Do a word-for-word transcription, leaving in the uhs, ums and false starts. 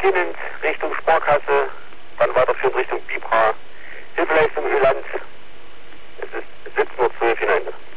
beginnend Richtung Sparkasse, dann weiterführend Richtung Bibra, Hilfeleistung Öland. Es ist siebzehn Uhr zwölf hinein.